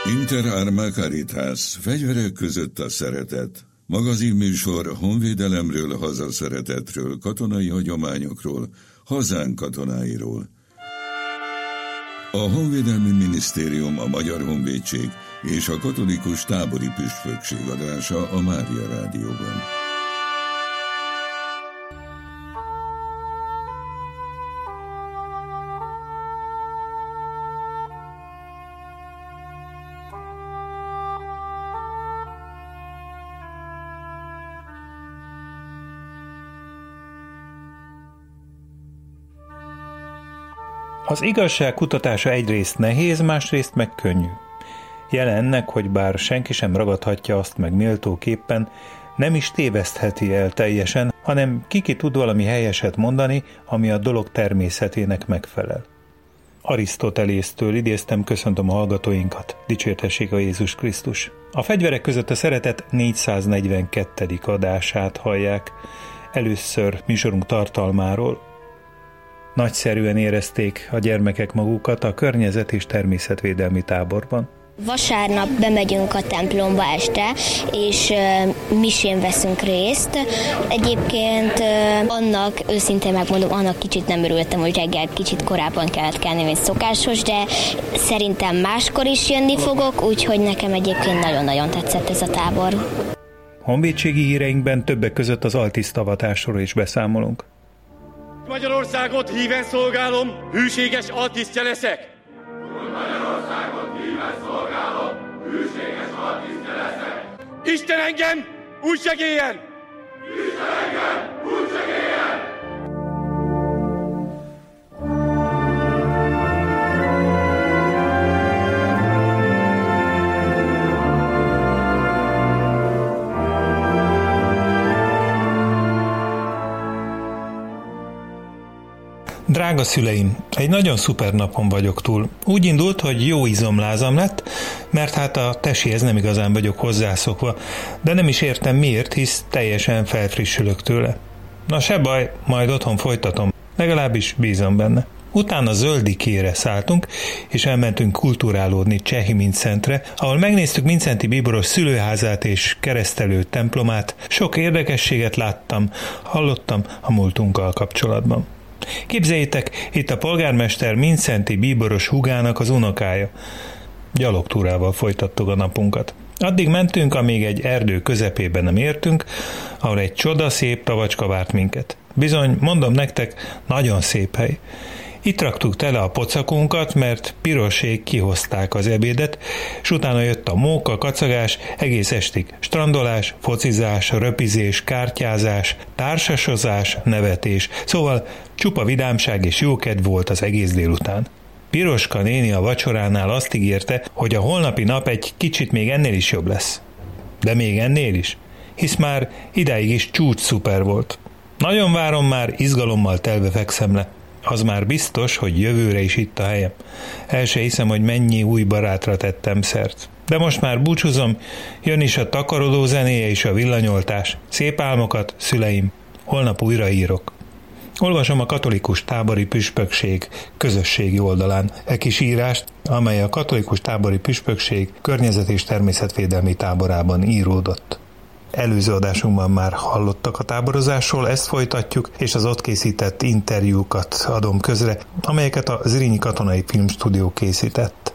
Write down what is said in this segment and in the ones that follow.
Inter Arma Caritas, fegyverek között a szeretet. Magazinműsor honvédelemről, hazaszeretetről, katonai hagyományokról, hazánk katonáiról. A Honvédelmi Minisztérium, a Magyar Honvédség és a Katolikus Tábori Püspökség adása a Mária Rádióban. Az igazság kutatása egyrészt nehéz, másrészt meg könnyű. Jele ennek, hogy bár senki sem ragadhatja azt meg méltóképpen, nem is tévesztheti el teljesen, hanem ki tud valami helyeset mondani, ami a dolog természetének megfelel. Arisztotelésztől idéztem, köszöntöm a hallgatóinkat, dicsértessék a Jézus Krisztus. A fegyverek között a szeretet 442. adását hallják, először műsorunk tartalmáról. Nagyszerűen érezték a gyermekek magukat a környezet- és természetvédelmi táborban. Vasárnap bemegyünk a templomba este, és misén veszünk részt. Egyébként annak, őszintén megmondom, annak kicsit nem örültem, hogy reggel kicsit korábban kellett kelni, mint szokásos, de szerintem máskor is jönni fogok, úgyhogy nekem egyébként nagyon-nagyon tetszett ez a tábor. Honvédségi híreinkben többek között az altisztavatásról is beszámolunk. Magyarországot híven szolgálom, hűséges altisztja leszek! Magyarországot híven szolgálom, hűséges altisztja leszek! Isten engem úgy segéljen! Isten engem úgy segéljen! Drága szüleim, egy nagyon szuper napon vagyok túl. Úgy indult, hogy jó izomlázam lett, mert hát a tesihez nem igazán vagyok hozzászokva, de nem is értem miért, hisz teljesen felfrissülök tőle. Na se baj, majd otthon folytatom, legalábbis bízom benne. Utána Zöldikére szálltunk, és elmentünk kulturálódni Csehi-Mindszentre, ahol megnéztük Mindszenty bíboros szülőházát és keresztelő templomát, sok érdekességet láttam, hallottam a múltunkkal kapcsolatban. Képzeljétek, itt a polgármester Mindszenty bíboros húgának az unokája. Gyalogtúrával folytattuk a napunkat. Addig mentünk, amíg egy erdő közepében nem értünk, ahol egy csodaszép tavacska várt minket. Bizony, mondom nektek, nagyon szép hely. Itt raktuk tele a pocakunkat, mert pirosék kihozták az ebédet, s utána jött a móka, kacagás, egész estig strandolás, focizás, röpizés, kártyázás, társasozás, nevetés, szóval csupa vidámság és jókedv volt az egész délután. Piroska néni a vacsoránál azt ígérte, hogy a holnapi nap egy kicsit még ennél is jobb lesz. De még ennél is, hisz már idáig is csúcs szuper volt. Nagyon várom, már izgalommal telve fekszem le. Az már biztos, hogy jövőre is itt a helyem. El se hiszem, hogy mennyi új barátra tettem szert. De most már búcsúzom, jön is a takarodó zenéje és a villanyoltás. Szép álmokat, szüleim, holnap újra írok. Olvasom a Katolikus Tábori Püspökség közösségi oldalán kis írást, amely a Katolikus Tábori Püspökség környezet- és természetvédelmi táborában íródott. Előző adásunkban már hallottak a táborozásról, ezt folytatjuk, és az ott készített interjúkat adom közre, amelyeket a Zrínyi Katonai Filmstúdió készített.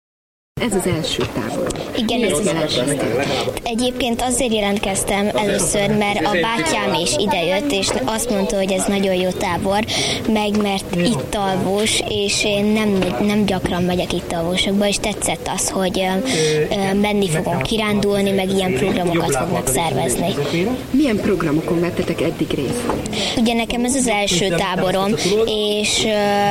Ez az első tábor. Igen, ez az első. Egyébként azért jelentkeztem először, mert a bátyám is idejött, és azt mondta, hogy ez nagyon jó tábor, meg mert itt alvós, és én nem gyakran megyek itt alvósokba, és tetszett az, hogy menni fogunk kirándulni, meg ilyen programokat fognak szervezni. Milyen programokon vettetek eddig részt? Ugye nekem ez az első táborom, és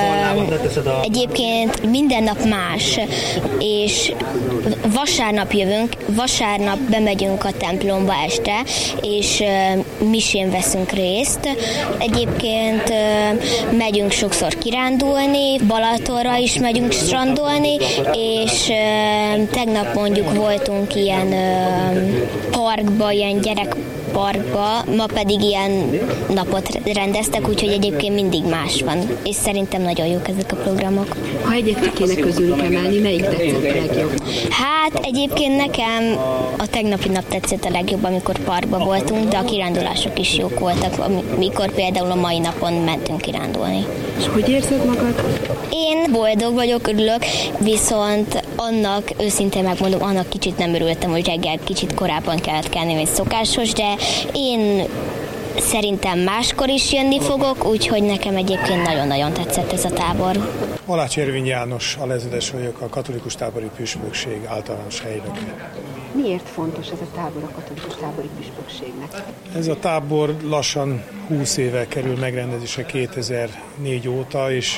egyébként minden nap más, és vasárnap jövünk, vasárnap bemegyünk a templomba este, és misén veszünk részt. Egyébként megyünk sokszor kirándulni, Balatonra is megyünk strandolni, és tegnap mondjuk voltunk ilyen parkba, ilyen gyerekparkba, ma pedig ilyen napot rendeztek, úgyhogy egyébként mindig más van, és szerintem nagyon jók ezek a programok. Ha egyet kéne közülük emelni, melyik tetszett a legjobb? Hát Hát egyébként nekem a tegnapi nap tetszett a legjobb, amikor parkba voltunk, de a kirándulások is jók voltak, amikor például a mai napon mentünk kirándulni. És hogy érzed magad? Én boldog vagyok, örülök, viszont annak, őszintén megmondom, annak kicsit nem örültem, hogy reggel kicsit korábban kellett kelni, mint szokásos, de én szerintem máskor is jönni fogok, úgyhogy nekem egyébként nagyon-nagyon tetszett ez a tábor. Alács Ervin János, alezredes vagyok, a katolikus tábori püspökség általános helynöke. Miért fontos ez a tábor a katolikus tábori püspökségnek? Ez a tábor lassan 20 éve kerül megrendezésre 2004 óta, és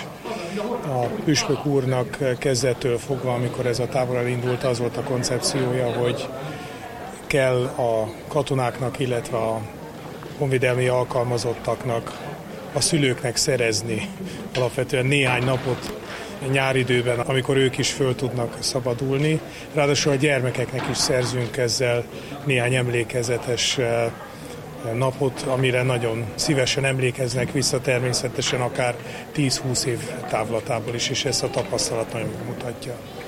a püspök úrnak kezdettől fogva, amikor ez a tábor elindult, az volt a koncepciója, hogy kell a katonáknak, illetve a honvédelmi alkalmazottaknak, a szülőknek szerezni alapvetően néhány napot nyáridőben, amikor ők is föl tudnak szabadulni. Ráadásul a gyermekeknek is szerzünk ezzel néhány emlékezetes napot, amire nagyon szívesen emlékeznek vissza, természetesen akár 10-20 év távlatából is, és ezt a tapasztalat nagyon mutatja.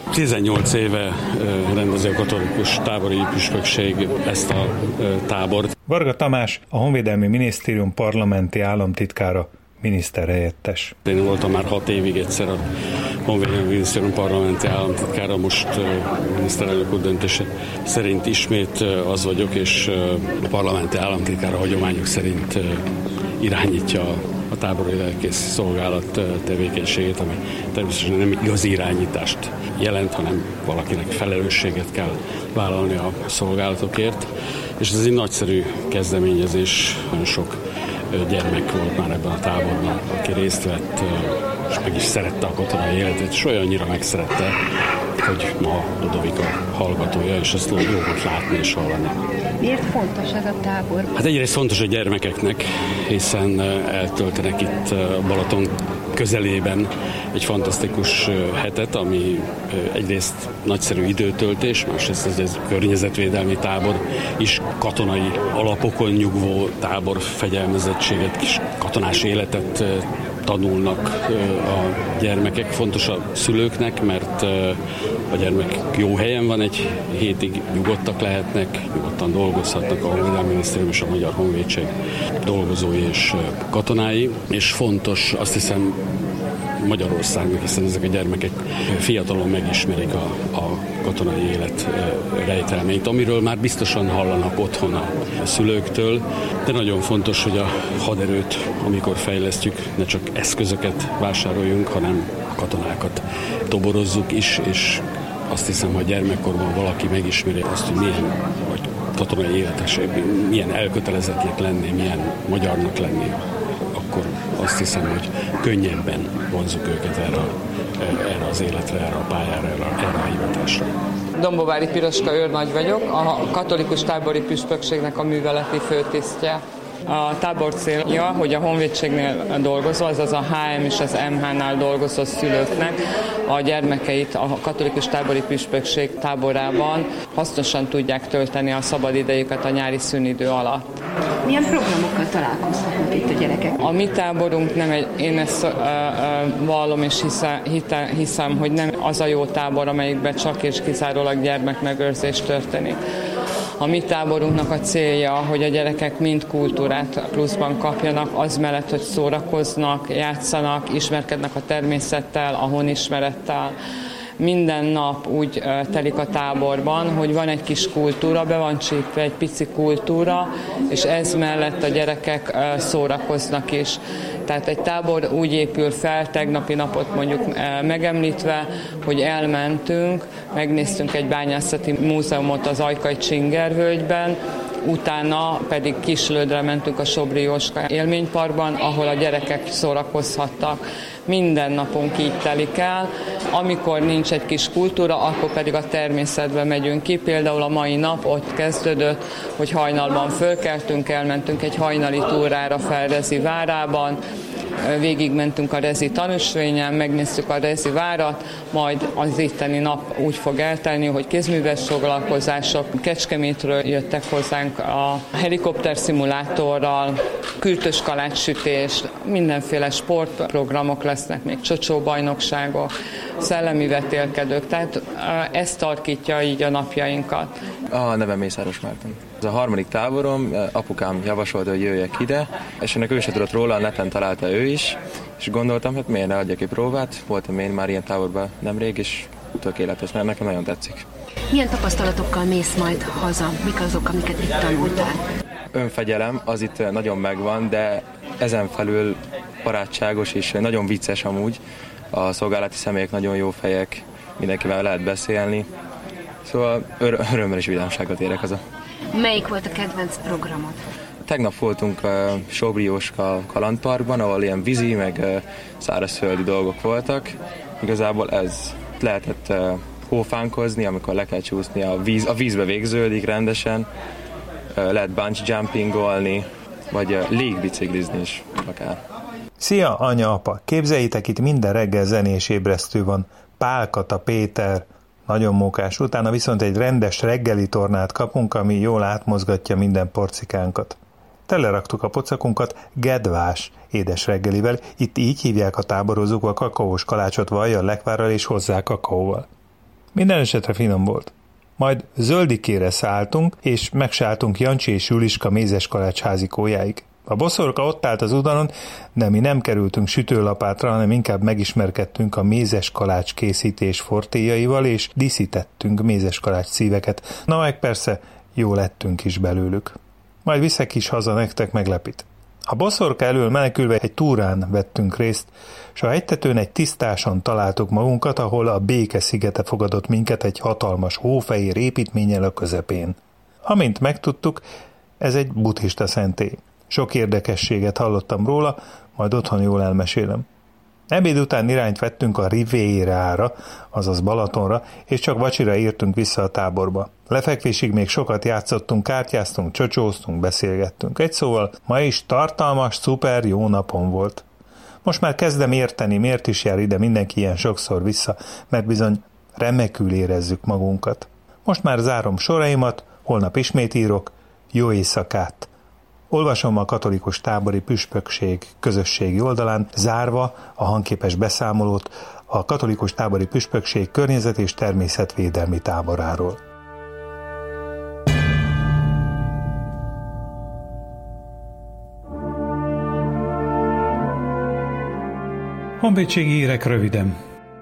18 éve rendezi a katolikus tábori püspökség ezt a tábort. Varga Tamás, a Honvédelmi Minisztérium parlamenti államtitkára, miniszterhelyettes. Én voltam már 6 évig egyszer a Honvédelmi Minisztérium parlamenti államtitkára, most miniszterelnök úr döntése szerint ismét az vagyok, és a parlamenti államtitkára hagyományok szerint irányítja a tábori lelkész szolgálat tevékenységét, ami természetesen nem igazi irányítást jelent, hanem valakinek felelősséget kell vállalni a szolgálatokért. És ez egy nagyszerű kezdeményezés, nagyon sok gyermek volt már ebben a táborban, aki részt vett, és meg is szerette a katonai életet, és olyannyira megszerette, hogy ma Ludovika hallgatója, és ezt jó volt látni és hallani. Miért fontos ez a tábor? Hát egyrészt fontos a gyermekeknek, hiszen eltöltenek itt Balaton közelében egy fantasztikus hetet, ami egyrészt nagyszerű időtöltés, másrészt ez környezetvédelmi tábor is, katonai alapokon nyugvó tábor, fegyelmezettséget, kis katonás életet tanulnak a gyermekek. Fontos a szülőknek, mert a gyermek jó helyen van, egy hétig nyugodtak lehetnek, nyugodtan dolgozhatnak a Honvédelmi Minisztérium és a Magyar Honvédség dolgozói és katonái, és fontos, azt hiszem, Magyarországnak, hiszen ezek a gyermekek fiatalon megismerik a katonai élet rejtelmeit, amiről már biztosan hallanak otthon a szülőktől, de nagyon fontos, hogy a haderőt, amikor fejlesztjük, ne csak eszközöket vásároljunk, hanem a katonákat toborozzuk is, és azt hiszem, hogy gyermekkorban valaki megismeri azt, hogy milyen, vagy katonai életes, milyen elkötelezettnek lenni, milyen magyarnak lenni, akkor azt hiszem, hogy könnyebben vonzuk őket erre az életre, erre a pályára, erre a hivatásra. Dombovári Piroska őrnagy vagyok, a katolikus tábori püspökségnek a műveleti főtisztje. A tábor célja, hogy a honvédségnél dolgozó, azaz a HM és az MH-nál dolgozó szülőknek a gyermekeit a katolikus tábori püspökség táborában hasznosan tudják tölteni a szabadidejüket a nyári szünidő alatt. Milyen programokkal találkozhatnak itt a gyerekek? A mi táborunk nem én ezt vallom és hiszem, hogy nem az a jó tábor, amelyikben csak és kizárólag gyermekmegőrzés történik. A mi táborunknak a célja, hogy a gyerekek mind kultúrát pluszban kapjanak, az mellett, hogy szórakoznak, játszanak, ismerkednek a természettel, a honismerettel. Minden nap úgy telik a táborban, hogy van egy kis kultúra, be van csípve egy pici kultúra, és ez mellett a gyerekek szórakoznak is. Tehát egy tábor úgy épül fel, tegnapi napot mondjuk megemlítve, hogy elmentünk, megnéztünk egy bányászati múzeumot az Ajkai Csingervölgyben, utána pedig Kislődre mentünk a Sobri Jóska élményparkban, ahol a gyerekek szórakozhattak. Minden napunk így telik el. Amikor nincs egy kis kultúra, akkor pedig a természetbe megyünk ki. Például a mai nap ott kezdődött, hogy hajnalban fölkeltünk, elmentünk egy hajnali túrára fel Rezi várában, végigmentünk a Rezi tanúsvényen, megnéztük a Rezi várat, majd az itteni nap úgy fog eltelni, hogy kézműves foglalkozások, Kecskemétről jöttek hozzánk a helikopterszimulátorral, kürtös kalácssütés, mindenféle sportprogramok lesznek, még csocsóbajnokságok, szellemi vetélkedők, tehát ez tarkítja így a napjainkat. A nevem Mészáros Márton. Ez a 3. táborom, apukám javasolta, hogy jöjjek ide, és ennek ő se tudott róla, a neten találta ő is, és gondoltam, hát miért ne adjak egy próbát, voltam én már ilyen táborban nemrég, és tökéletes, mert nekem nagyon tetszik. Milyen tapasztalatokkal mész majd haza? Mik azok, amiket itt tanultál? Önfegyelem, az itt nagyon megvan, de ezen felül barátságos és nagyon vicces amúgy. A szolgálati személyek nagyon jó fejek, mindenkivel lehet beszélni. Szóval örömmel és vidámságot érek haza. Melyik volt a kedvenc programod? Tegnap voltunk a Sobrióska kalandparkban, ahol ilyen vízi, meg szárazföldi dolgok voltak. Igazából ez lehetett hófánkozni, amikor le kell csúszni, a vízbe végződik rendesen. Lehet bungee jumpingolni, vagy légbiciklizni is akár. Szia, anya, apa! Képzeljétek, itt minden reggel zenés ébresztő van. Pálkata, Péter, nagyon mókás. Utána viszont egy rendes reggeli tornát kapunk, ami jól átmozgatja minden porcikánkat. Teleraktuk a pocakunkat gedvás édes reggelivel, itt így hívják a táborozók a kakaós kalácsot vajjal, lekvárral és hozzá kakaóval. Minden esetre finom volt. Majd Zöldikére szálltunk, és megsálltunk Jancsi és Juliska mézes kalács házikójáig. A boszorka ott állt az udvaron, de mi nem kerültünk sütőlapátra, hanem inkább megismerkedtünk a mézes kalács készítés fortéjaival, és díszítettünk mézes kalács szíveket. Na meg persze, jó lettünk is belőlük. Majd viszek is haza nektek meglepit. A boszorka elől menekülve egy túrán vettünk részt, és a hegytetőn egy tisztáson találtuk magunkat, ahol a Béke szigete fogadott minket egy hatalmas hófehér építménnyel a közepén. Amint megtudtuk, ez egy buddhista szentély. Sok érdekességet hallottam róla, majd otthon jól elmesélem. Ebéd után irányt vettünk a Rivérára, azaz Balatonra, és csak vacsira értünk vissza a táborba. Lefekvésig még sokat játszottunk, kártyáztunk, csocsóztunk, beszélgettünk. Egy szóval ma is tartalmas, szuper jó napom volt. Most már kezdem érteni, miért is jár ide mindenki ilyen sokszor vissza, mert bizony remekül érezzük magunkat. Most már zárom soraimat, holnap ismét írok, jó éjszakát! Olvasom a katolikus tábori püspökség közösségi oldalán, zárva a hangképes beszámolót a katolikus tábori püspökség környezet- és természetvédelmi táboráról. Honvédségi hírek röviden.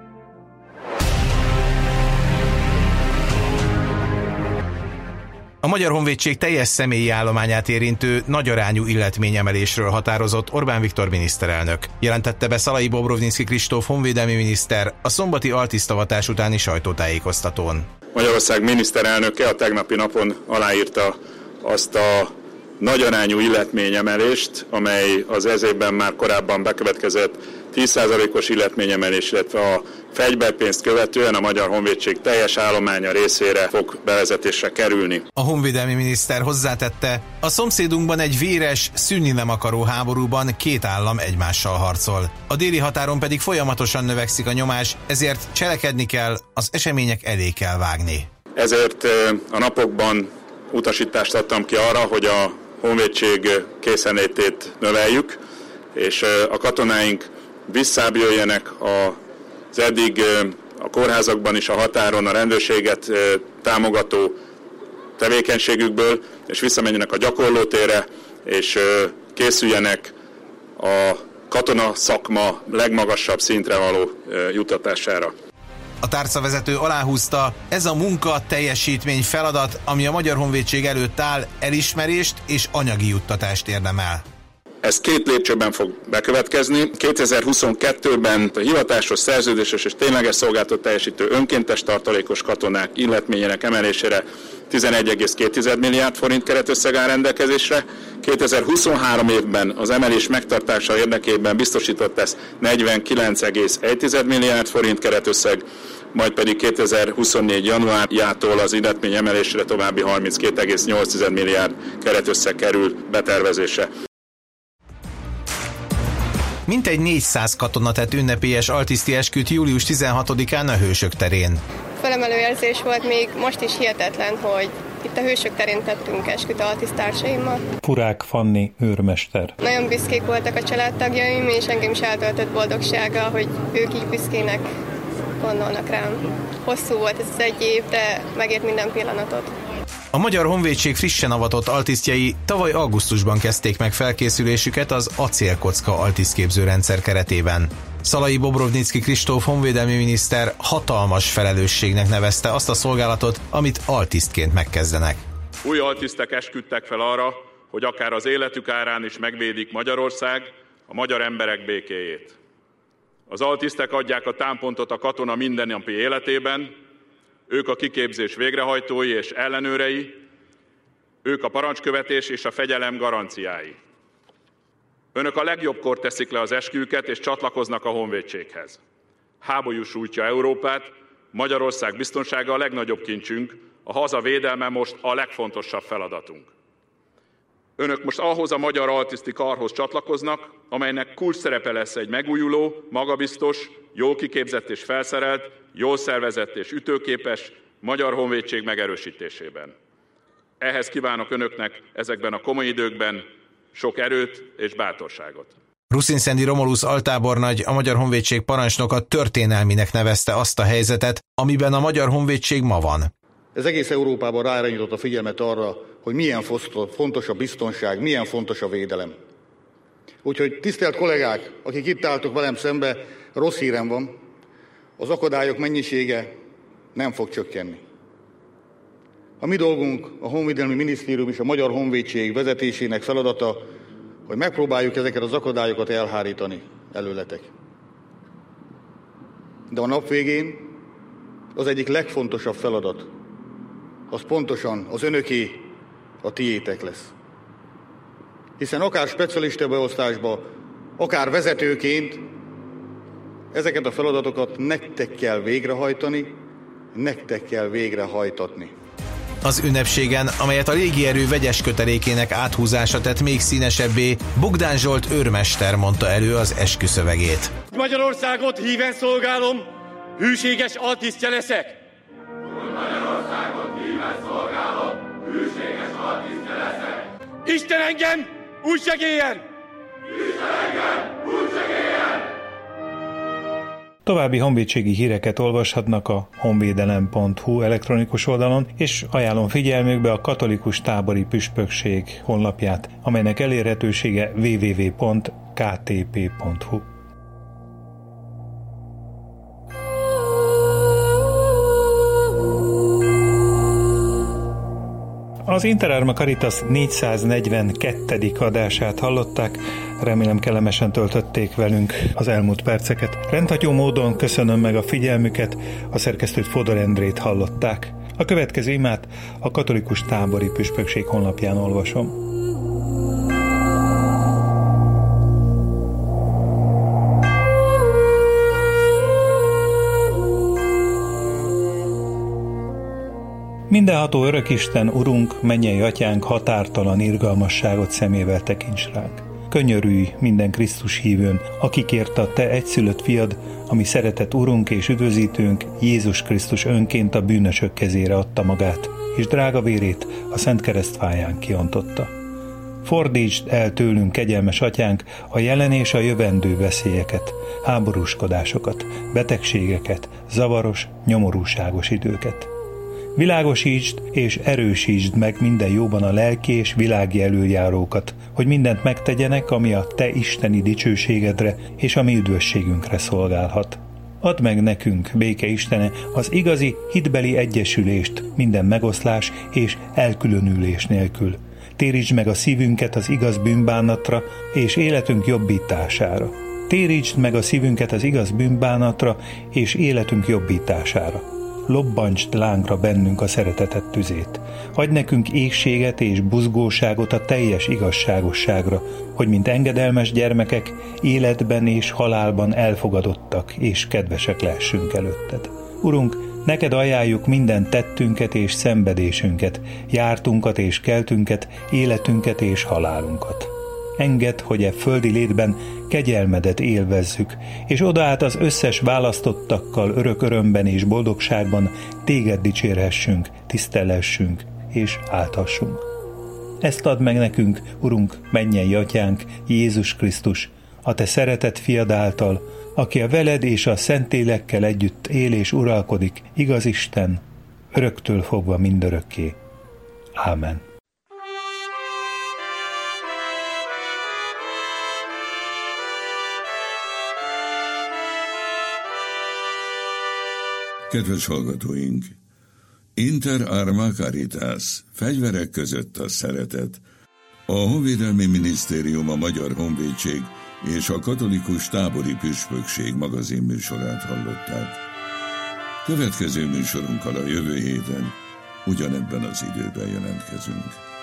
A Magyar Honvédség teljes személyi állományát érintő nagyarányú illetményemelésről határozott Orbán Viktor miniszterelnök. Jelentette be Szalai Bobrovnicki Kristóf honvédelmi miniszter a szombati altisztavatás utáni sajtótájékoztatón. Magyarország miniszterelnöke a tegnapi napon aláírta azt a nagyarányú illetményemelést, amely az ez évben már korábban bekövetkezett 10%-os illetményemelés, illetve a fegyverpénzt követően a Magyar Honvédség teljes állománya részére fog bevezetésre kerülni. A honvédelmi miniszter hozzátette, a szomszédunkban egy véres, szűnni nem akaró háborúban két állam egymással harcol. A déli határon pedig folyamatosan növekszik a nyomás, ezért cselekedni kell, az események elé kell vágni. Ezért a napokban utasítást adtam ki arra, hogy a honvédség készenlétét növeljük, és a katonáink visszább jöjjenek az eddig a kórházakban is a határon a rendőrséget támogató tevékenységükből, és visszamenjenek a gyakorlótérre, és készüljenek a katona szakma legmagasabb szintre való juttatására. A tárcavezető aláhúzta, ez a munka, teljesítmény, feladat, ami a Magyar Honvédség előtt áll, elismerést és anyagi juttatást érdemel. Ez két lépcsőben fog bekövetkezni. 2022-ben a hivatásos, szerződéses és tényleges szolgálatot teljesítő önkéntes tartalékos katonák illetményének emelésére 11,2 milliárd forint keretösszeg áll rendelkezésre. 2023 évben az emelés megtartása érdekében biztosított lesz 49,1 milliárd forint keretösszeg, majd pedig 2024 januárjától az illetmény emelésre további 32,8 milliárd keretösszeg kerül betervezésre. Mintegy 400 katona tett ünnepélyes altiszti esküt július 16-án a Hősök terén. Felemelő érzés volt, még most is hihetetlen, hogy itt a Hősök terén tettünk esküt altiszttársaimmal. Furák Fanni őrmester. Nagyon büszkék voltak a családtagjaim, és engem is eltöltött boldogsága, hogy ők így büszkének gondolnak rám. Hosszú volt ez az egy év, de megért minden pillanatot. A Magyar Honvédség frissen avatott altisztjai tavaly augusztusban kezdték meg felkészülésüket az acélkocka altisztképzőrendszer keretében. Szalai Bobrovnicki Kristóf honvédelmi miniszter hatalmas felelősségnek nevezte azt a szolgálatot, amit altisztként megkezdenek. Új altisztek esküdtek fel arra, hogy akár az életük árán is megvédik Magyarország, a magyar emberek békéjét. Az altisztek adják a támpontot a katona mindennapi életében, ők a kiképzés végrehajtói és ellenőrei, ők a parancskövetés és a fegyelem garanciái. Önök a legjobbkor teszik le az esküjüket és csatlakoznak a honvédséghez. Háború sújtja Európát, Magyarország biztonsága a legnagyobb kincsünk, a haza védelme most a legfontosabb feladatunk. Önök most ahhoz a magyar altiszti karhoz csatlakoznak, amelynek kulcs szerepe lesz egy megújuló, magabiztos, jól kiképzett és felszerelt, jól szervezett és ütőképes magyar honvédség megerősítésében. Ehhez kívánok önöknek ezekben a komoly időkben sok erőt és bátorságot. Ruszinszendi Romulus altábornagy, a Magyar Honvédség parancsnoka történelminek nevezte azt a helyzetet, amiben a Magyar Honvédség ma van. Ez egész Európában ráirányított a figyelmet arra, hogy milyen fontos a biztonság, milyen fontos a védelem. Úgyhogy tisztelt kollégák, akik itt álltok velem szembe, rossz hírem van, az akadályok mennyisége nem fog csökkenni. A mi dolgunk, a Honvédelmi Minisztérium és a Magyar Honvédség vezetésének feladata, hogy megpróbáljuk ezeket az akadályokat elhárítani előletek. De a nap végén az egyik legfontosabb feladat, az pontosan az önöké, a tiétek lesz. Hiszen akár specialista beosztásba, akár vezetőként ezeket a feladatokat nektek kell végrehajtani, nektek kell végrehajtatni. Az ünnepségen, amelyet a légierő vegyes kötelékének áthúzása tett még színesebbé, Bogdán Zsolt őrmester mondta elő az esküszövegét. Magyarországot híven szolgálom, hűséges altisztje leszek. Magyarországot híven szolgálom, hűséges altisztje leszek. Isten engem, úgy segéljen! Isten engem, úgy segéljen! További honvédségi híreket olvashatnak a honvédelem.hu elektronikus oldalon, és ajánlom figyelmükbe a Katolikus Tábori Püspökség honlapját, amelynek elérhetősége www.ktp.hu. Az Interarma Caritas 442. adását hallották, remélem kellemesen töltötték velünk az elmúlt perceket. Rendhagyó módon köszönöm meg a figyelmüket, a szerkesztőt Fodor Endrét hallották. A következő imát a Katolikus Tábori Püspökség honlapján olvasom. Mindenható Örökisten, Urunk, mennyei Atyánk, határtalan irgalmasságot szemével tekints ránk. Könyörülj minden Krisztus hívőn, akikért a Te egyszülött fiad, ami szeretett Urunk és üdvözítőnk, Jézus Krisztus önként a bűnösök kezére adta magát, és drága vérét a Szent Keresztfáján kiontotta. Fordítsd el tőlünk, kegyelmes Atyánk, a jelen és a jövendő veszélyeket, háborúskodásokat, betegségeket, zavaros, nyomorúságos időket. Világosítsd és erősítsd meg minden jóban a lelki és világi előjárókat, hogy mindent megtegyenek, ami a Te isteni dicsőségedre és a mi üdvösségünkre szolgálhat. Add meg nekünk, béke Istene, az igazi hitbeli egyesülést minden megoszlás és elkülönülés nélkül. Térítsd meg a szívünket az igaz bűnbánatra és életünk jobbítására. Térítsd meg a szívünket az igaz bűnbánatra és életünk jobbítására. Lobbantsd lángra bennünk a szeretetet tüzét. Adj nekünk égséget és buzgóságot a teljes igazságosságra, hogy mint engedelmes gyermekek életben és halálban elfogadottak és kedvesek lehessünk előtted. Urunk, neked ajánljuk minden tettünket és szenvedésünket, jártunkat és keltünket, életünket és halálunkat. Engedd, hogy e földi létben kegyelmedet élvezzük, és odaát az összes választottakkal örök örömben és boldogságban téged dicsérhessünk, tisztelhessünk és áltassunk. Ezt add meg nekünk, Urunk, mennyei Atyánk, Jézus Krisztus, a Te szeretett fiad által, aki a veled és a Szentlélekkel együtt él és uralkodik, igaz Isten, öröktől fogva mindörökké. Ámen. Kedves hallgatóink! Inter arma caritas, fegyverek között a szeretet. A Honvédelmi Minisztérium, a Magyar Honvédség és a Katolikus Tábori Püspökség magazinműsorát hallották. Következő műsorunkkal a jövő héten ugyanebben az időben jelentkezünk.